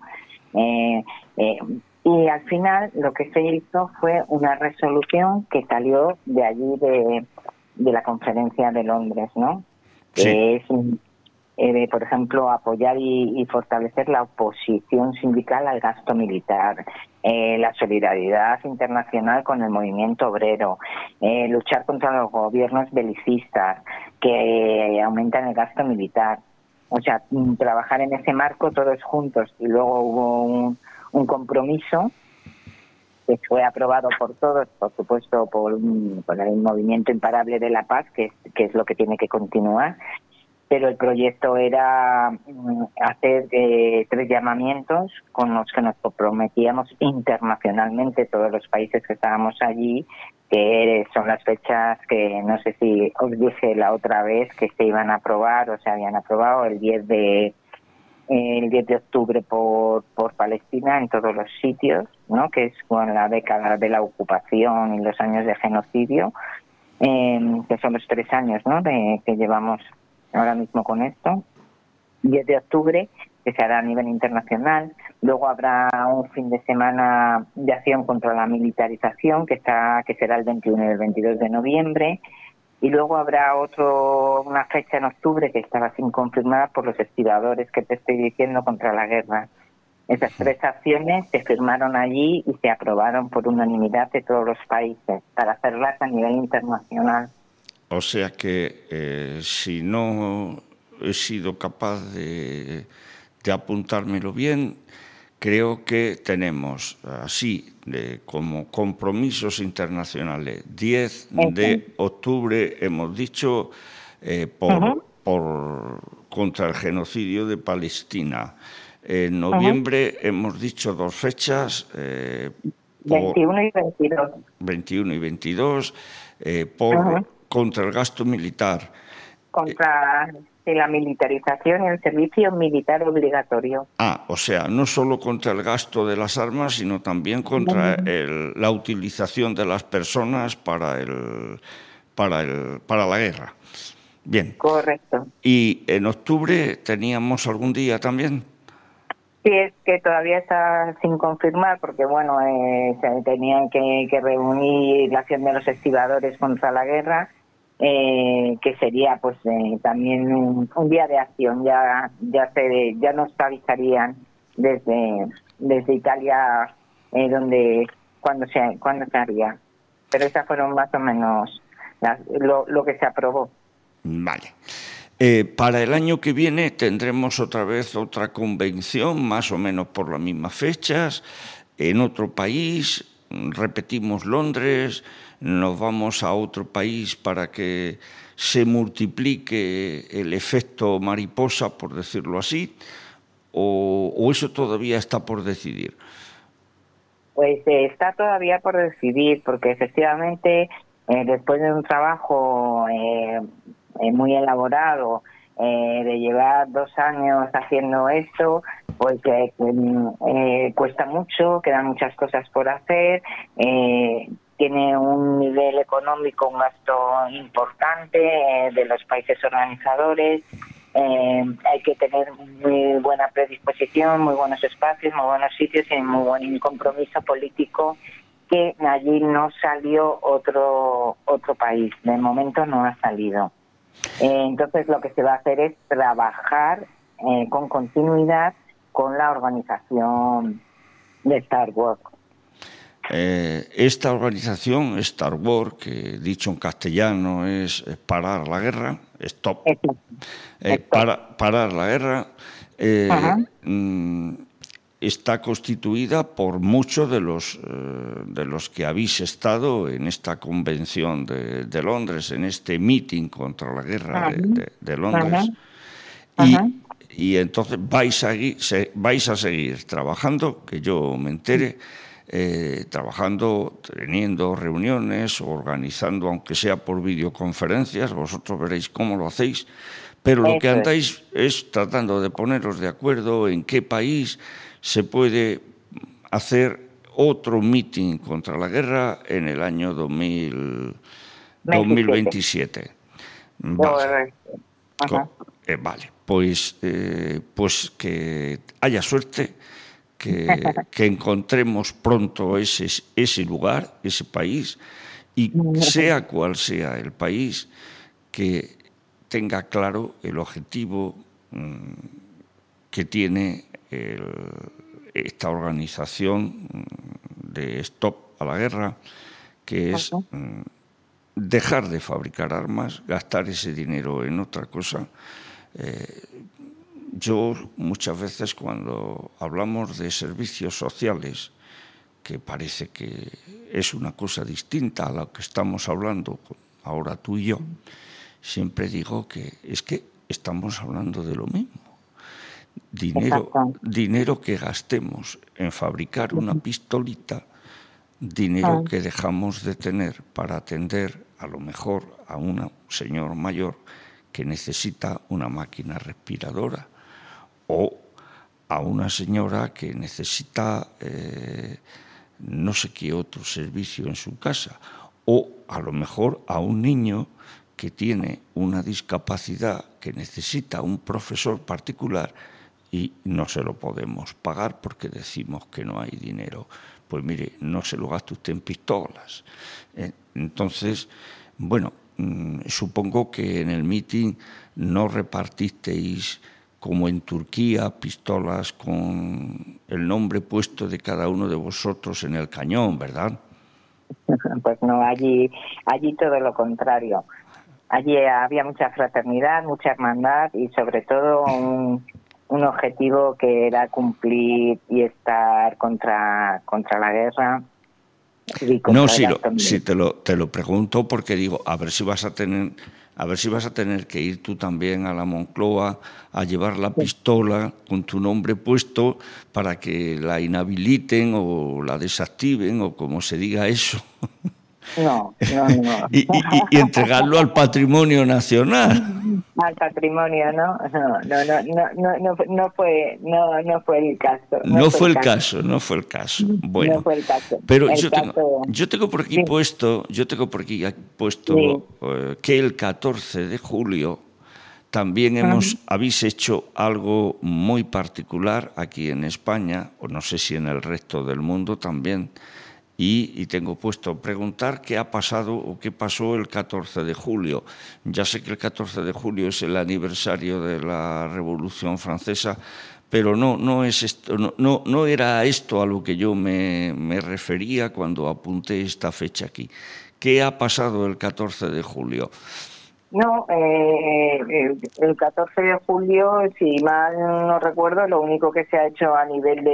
Y al final lo que se hizo fue una resolución que salió de allí de la conferencia de Londres, ¿no? Sí. Que es, por ejemplo, apoyar y fortalecer la oposición sindical al gasto militar, la solidaridad internacional con el movimiento obrero, luchar contra los gobiernos belicistas que aumentan el gasto militar. O sea, trabajar en ese marco todos juntos. Y luego hubo un compromiso que fue aprobado por todos, por supuesto, por el Movimiento Imparable de la Paz, que es lo que tiene que continuar. Pero el proyecto era hacer 3 llamamientos con los que nos comprometíamos internacionalmente, todos los países que estábamos allí, que son las fechas que no sé si os dije la otra vez que se iban a aprobar o se habían aprobado: el 10 de octubre por Palestina en todos los sitios, ¿no? Que es con la década de la ocupación y los años de genocidio, que son los 3 años, ¿no? que llevamos ahora mismo con esto. 10 de octubre, que se hará a nivel internacional. Luego habrá un fin de semana de acción contra la militarización, que será el 21 y el 22 de noviembre. Y luego habrá una fecha en octubre que estaba sin confirmar por los estibadores que te estoy diciendo contra la guerra. Esas 3 acciones se firmaron allí y se aprobaron por unanimidad de todos los países para hacerlas a nivel internacional. O sea que si no he sido capaz de apuntármelo bien, creo que tenemos así como compromisos internacionales. 10 de octubre hemos dicho contra el genocidio de Palestina. En noviembre hemos dicho 2 fechas. 21 y 22. 21 y 22 contra el gasto militar. Contra la militarización y el servicio militar obligatorio. O sea, no solo contra el gasto de las armas, sino también contra la utilización de las personas para la guerra. Bien. Correcto. ¿Y en octubre teníamos algún día también? Sí, es que todavía está sin confirmar, porque bueno, se tenían que reunir la acción de los estibadores contra la guerra, que sería pues también un día de acción. Ya nos avisarían desde Italia cuándo se haría. Pero esas fueron más o menos lo que se aprobó. Vale. Para el año que viene tendremos otra vez otra convención, más o menos por las mismas fechas, en otro país. Repetimos Londres, nos vamos a otro país para que se multiplique el efecto mariposa, por decirlo así, o eso todavía está por decidir. Pues está todavía por decidir, porque efectivamente después de un trabajo muy elaborado, de llevar 2 años haciendo esto, pues cuesta mucho, quedan muchas cosas por hacer, tiene un nivel económico, un gasto importante de los países organizadores. Hay que tener muy buena predisposición, muy buenos espacios, muy buenos sitios y muy buen compromiso político, que allí no salió otro país. De momento no ha salido. Entonces lo que se va a hacer es trabajar con continuidad con la organización de Star Wars. Esta organización, Star Wars, que dicho en castellano es parar la guerra, stop. Parar la guerra, está constituida por muchos de los que habéis estado en esta convención de Londres, en este meeting contra la guerra de Londres. Y entonces vais a seguir trabajando, que yo me entere, trabajando, teniendo reuniones, organizando, aunque sea por videoconferencias, vosotros veréis cómo lo hacéis, pero lo que andáis es tratando de poneros de acuerdo en qué país se puede hacer otro meeting contra la guerra en el año 2027. Vale. Vale, pues que haya suerte, que encontremos pronto ese lugar, ese país, y sea cual sea el país, que tenga claro el objetivo que tiene esta organización de Stop a la Guerra, que es dejar de fabricar armas, gastar ese dinero en otra cosa. Yo muchas veces cuando hablamos de servicios sociales, que parece que es una cosa distinta a lo que estamos hablando ahora tú y yo, siempre digo que es que estamos hablando de lo mismo. Dinero que gastemos en fabricar una pistolita, dinero que dejamos de tener para atender a lo mejor a un señor mayor que necesita una máquina respiradora, o a una señora que necesita no sé qué otro servicio en su casa, o a lo mejor a un niño que tiene una discapacidad que necesita un profesor particular y no se lo podemos pagar porque decimos que no hay dinero. Pues mire, no se lo gaste usted en pistolas. Entonces, bueno, supongo que en el meeting no repartisteis, como en Turquía, pistolas con el nombre puesto de cada uno de vosotros en el cañón, ¿verdad? Pues no, allí todo lo contrario. Allí había mucha fraternidad, mucha hermandad y sobre todo un objetivo que era cumplir y estar contra la guerra. No, sí te lo pregunto porque digo, a ver si vas a tener que ir tú también a la Moncloa a llevar la pistola con tu nombre puesto para que la inhabiliten o la desactiven o como se diga eso. No. y entregarlo al patrimonio nacional. Al patrimonio, ¿no? No fue el caso. No fue el caso. Bueno, no fue el caso. Pero yo tengo por aquí puesto, sí, que el 14 de julio también habéis hecho algo muy particular aquí en España, o no sé si en el resto del mundo también. Y tengo puesto preguntar qué ha pasado o qué pasó el 14 de julio. Ya sé que el 14 de julio es el aniversario de la Revolución Francesa, pero no era esto a lo que yo me refería cuando apunté esta fecha aquí. ¿Qué ha pasado el 14 de julio? No, el 14 de julio, si mal no recuerdo, lo único que se ha hecho a nivel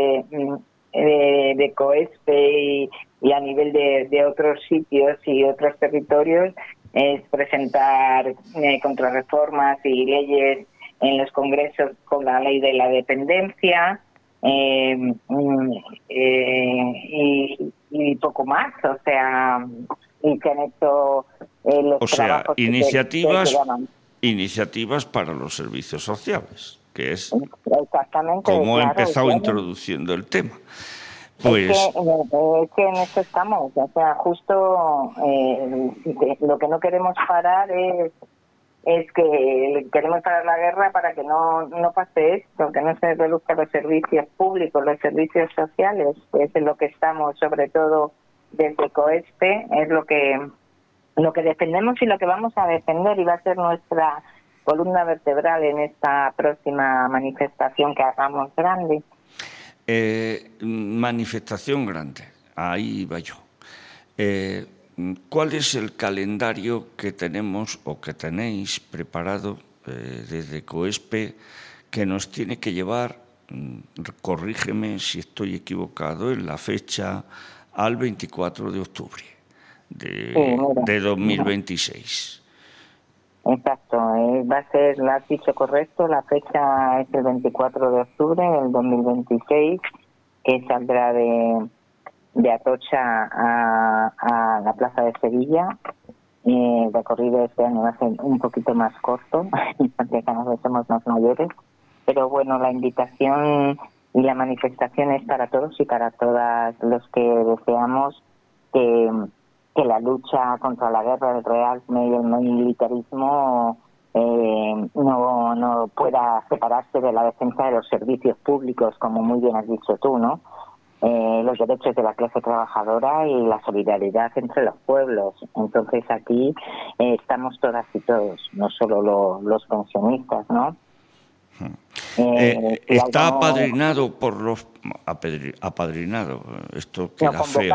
de COESPE y a nivel de otros sitios y otros territorios es presentar contrarreformas y leyes en los congresos con la ley de la dependencia y poco más, o sea, y que han hecho los trabajos iniciativas para los servicios sociales, que es como he empezado introduciendo el tema. Pues es que en esto estamos, o sea, justo lo que no queremos parar es que queremos parar la guerra para que no pase esto, que no se reduzcan los servicios públicos, los servicios sociales, es en lo que estamos, sobre todo desde COESPE, es lo que defendemos y lo que vamos a defender y va a ser nuestra columna vertebral en esta próxima manifestación que hagamos grande. Manifestación grande, ahí va yo. ¿Cuál es el calendario que tenemos o que tenéis preparado desde COESPE que nos tiene que llevar, corrígeme si estoy equivocado, en la fecha al 24 de octubre de 2026? Exacto, va a ser, lo has dicho correcto, la fecha es el 24 de octubre del 2026, que saldrá de de Atocha a la Plaza de Sevilla. El recorrido este año va a ser un poquito más corto, porque cada vez somos más mayores. Pero bueno, la invitación y la manifestación es para todos y para todas los que deseamos que la lucha contra la guerra del realismo y el militarismo no pueda separarse de la defensa de los servicios públicos, como muy bien has dicho tú, ¿no? Los derechos de la clase trabajadora y la solidaridad entre los pueblos. Entonces aquí estamos todas y todos, no solo los pensionistas, ¿no? Está apadrinado por los apadrinado. Esto queda feo.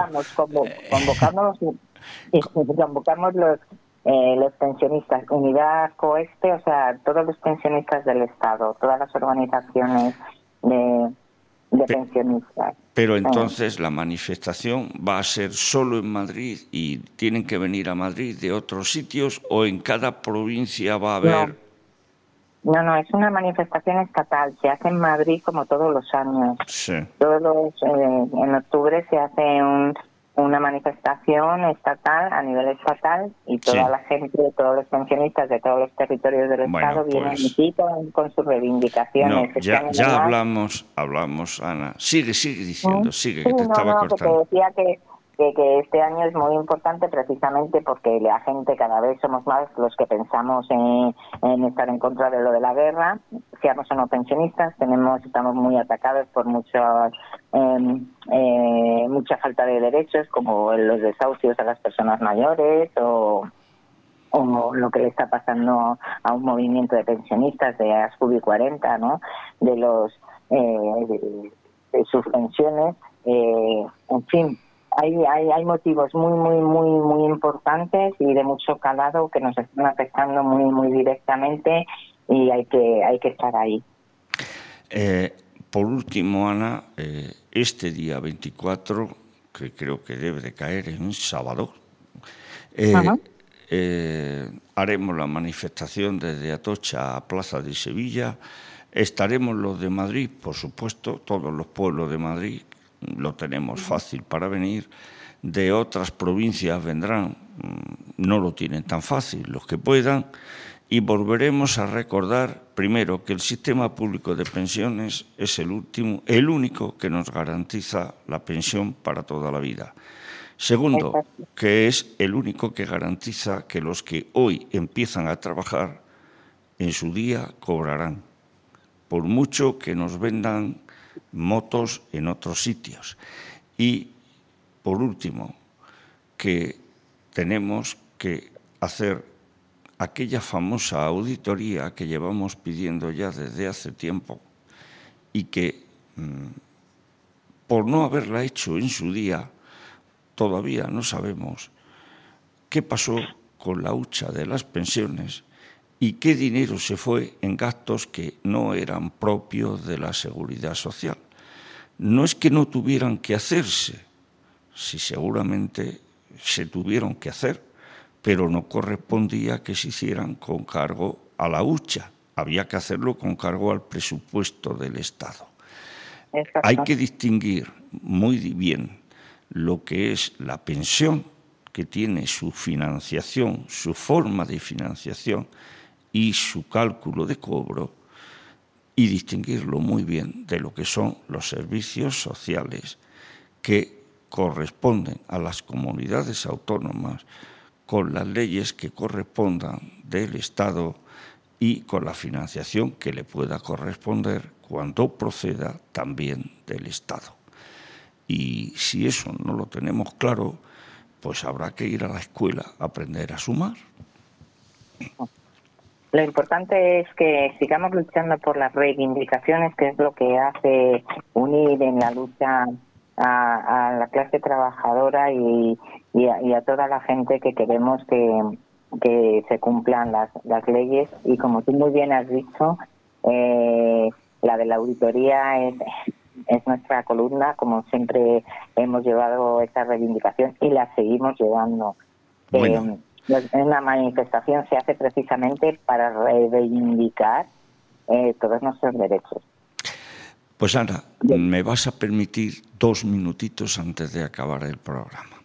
Convocamos los pensionistas, Unidad Coeste, o sea, todos los pensionistas del Estado, todas las organizaciones de pensionistas. Pero entonces la manifestación va a ser solo en Madrid y tienen que venir a Madrid de otros sitios, o en cada provincia va a haber... No, es una manifestación estatal. Se hace en Madrid como todos los años. Sí. En octubre se hace una manifestación estatal, a nivel estatal, y toda la gente, todos los pensionistas de todos los territorios del Estado vienen aquí con sus reivindicaciones. No, ya hablamos, Ana. Sigue diciendo, que te estaba cortando. Que te decía que este año es muy importante precisamente porque la gente, cada vez somos más los que pensamos en estar en contra de lo de la guerra, seamos o no pensionistas, estamos muy atacados por mucha falta de derechos, como los desahucios a las personas mayores o lo que le está pasando a un movimiento de pensionistas de Ascubi 40, ¿no? De sus pensiones, en fin. Hay motivos muy importantes y de mucho calado que nos están afectando muy directamente, y hay que estar ahí. Por último, Ana, este día 24, que creo que debe de caer en sábado, haremos la manifestación desde Atocha a Plaza de Sevilla. Estaremos los de Madrid, por supuesto, todos los pueblos de Madrid. Lo tenemos fácil para venir. De otras provincias vendrán, no lo tienen tan fácil, los que puedan, y volveremos a recordar, primero, que el sistema público de pensiones es el único que nos garantiza la pensión para toda la vida. Segundo, que es el único que garantiza que los que hoy empiezan a trabajar, en su día cobrarán, por mucho que nos vendan motos en otros sitios. Y, por último, que tenemos que hacer aquella famosa auditoría que llevamos pidiendo ya desde hace tiempo y que, por no haberla hecho en su día, todavía no sabemos qué pasó con la hucha de las pensiones y qué dinero se fue en gastos que no eran propios de la Seguridad Social. No es que no tuvieran que hacerse, sí, seguramente se tuvieron que hacer, pero no correspondía que se hicieran con cargo a la hucha, había que hacerlo con cargo al presupuesto del Estado. Exacto. Hay que distinguir muy bien lo que es la pensión, que tiene su financiación, su forma de financiación y su cálculo de cobro, y distinguirlo muy bien de lo que son los servicios sociales que corresponden a las comunidades autónomas con las leyes que correspondan del Estado y con la financiación que le pueda corresponder cuando proceda también del Estado. Y si eso no lo tenemos claro, pues habrá que ir a la escuela a aprender a sumar. Lo importante es que sigamos luchando por las reivindicaciones, que es lo que hace unir en la lucha a la clase trabajadora y a toda la gente que queremos que se cumplan las leyes. Y como tú muy bien has dicho, la de la auditoría es nuestra columna, como siempre hemos llevado esa reivindicación y la seguimos llevando. Bueno. Una manifestación se hace precisamente para reivindicar todos nuestros derechos. Pues Ana, me vas a permitir 2 minutitos antes de acabar el programa.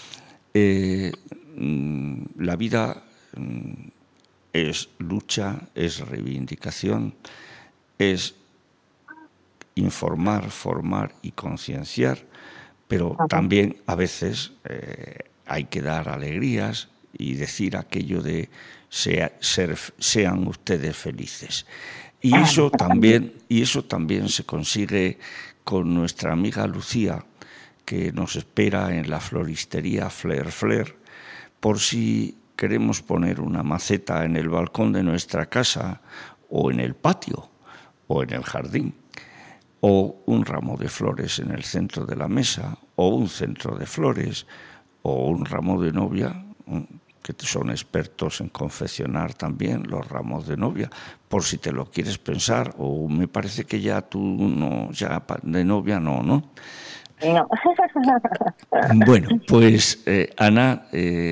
La vida es lucha, es reivindicación, es informar, formar y concienciar, pero también a veces hay que dar alegrías y decir aquello de sean ustedes felices. Y eso también se consigue con nuestra amiga Lucía, que nos espera en la floristería Flair Flair, por si queremos poner una maceta en el balcón de nuestra casa, o en el patio, o en el jardín, o un ramo de flores en el centro de la mesa, o un centro de flores, o un ramo de novia, que son expertos en confeccionar también los ramos de novia, por si te lo quieres pensar, o me parece que ya tú no, ya de novia no, ¿no? No. Bueno, pues Ana,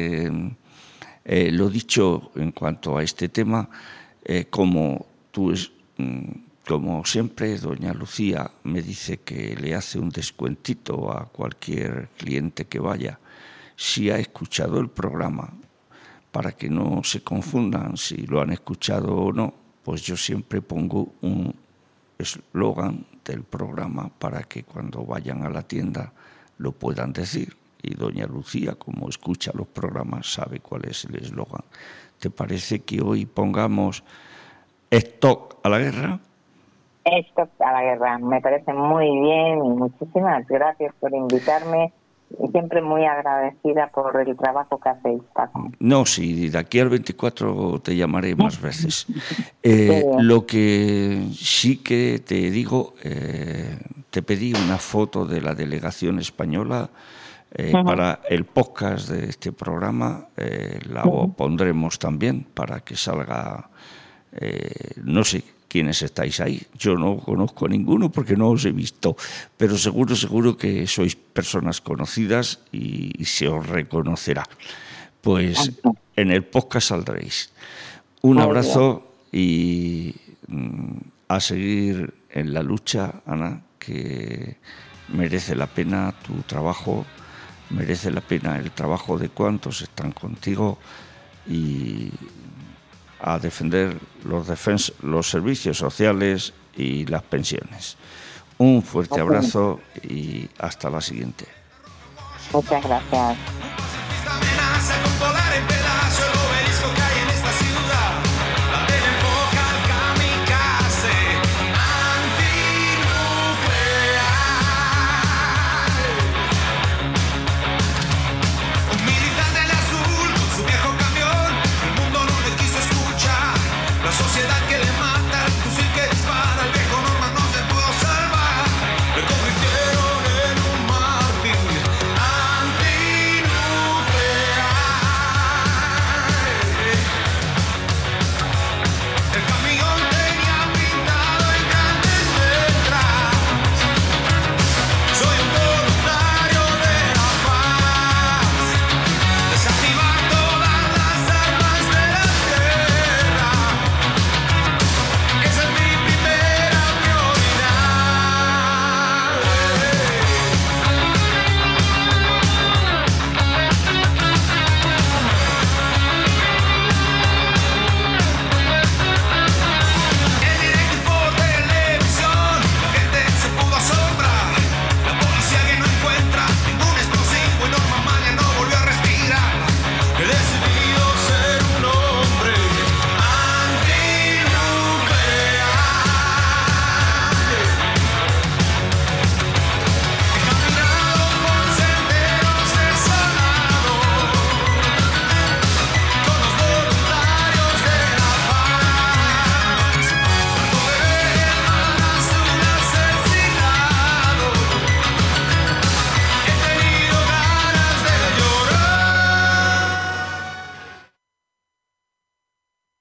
lo dicho en cuanto a este tema, como siempre, doña Lucía me dice que le hace un descuentito a cualquier cliente que vaya, si ha escuchado el programa, para que no se confundan si lo han escuchado o no, pues yo siempre pongo un eslogan del programa para que cuando vayan a la tienda lo puedan decir. Y doña Lucía, como escucha los programas, sabe cuál es el eslogan. ¿Te parece que hoy pongamos Stop a la guerra? Stop a la guerra, me parece muy bien y muchísimas gracias por invitarme. Y siempre muy agradecida por el trabajo que hacéis, Paco. No, sí, de aquí al 24 te llamaré más veces. Lo que sí que te digo, te pedí una foto de la delegación española para el podcast de este programa. La pondremos también para que salga, no sé quiénes estáis ahí. Yo no conozco a ninguno porque no os he visto, pero seguro que sois personas conocidas y se os reconocerá. Pues en el podcast saldréis. Un abrazo y a seguir en la lucha, Ana, que merece la pena tu trabajo, merece la pena el trabajo de cuantos están contigo y a defender los servicios sociales y las pensiones. Un fuerte abrazo y hasta la siguiente. Muchas gracias.